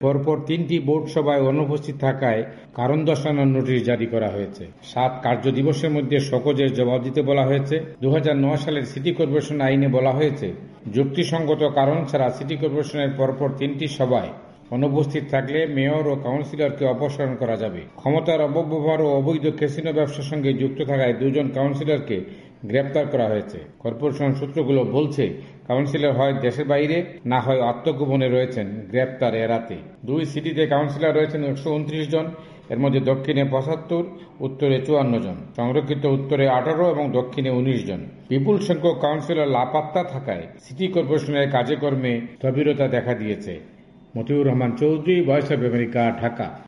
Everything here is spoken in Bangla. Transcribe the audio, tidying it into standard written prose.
পরপর 3টি বোর্ড সভায় অনুপস্থিত থাকায় কারণ দর্শানোর নোটিশ জারি করা হয়েছে। 7 কার্য দিবসের মধ্যে শোকজের জবাব দিতে বলা হয়েছে। 2009 সালের সিটি কর্পোরেশন আইনে বলা হয়েছে, যুক্তিসঙ্গত কারণ ছাড়া সিটি কর্পোরেশনের পরপর 3টি সভায় অনুপস্থিত থাকলে মেয়র ও কাউন্সিলরকে অপসারণ করা যাবে। ক্ষমতার অপব্যবহার ও অবৈধ ক্যাসিনো ব্যবসার সঙ্গে যুক্ত থাকায় 2 জন কাউন্সিলরকে গ্রেপ্তার করা হয়েছে। কর্পোরেশন সূত্রগুলো বলছে, কাউন্সিলর হয় দেশের বাইরে, না হয় আত্মগোপনে রয়েছেন গ্রেপ্তার এড়াতে। 2 সিটিতে কাউন্সিলর রয়েছেন 129 জন, এর মধ্যে দক্ষিণে 75, উত্তরে 54 জন, সংরক্ষিত উত্তরে 18 এবং দক্ষিণে 19 জন। বিপুল সংখ্যক কাউন্সিলর লাপাত্তা থাকায় সিটি কর্পোরেশনের কাজে কর্মে স্থবিরতা দেখা দিয়েছে। Motiur Rahman Chowdhury, voice of America, Dhaka.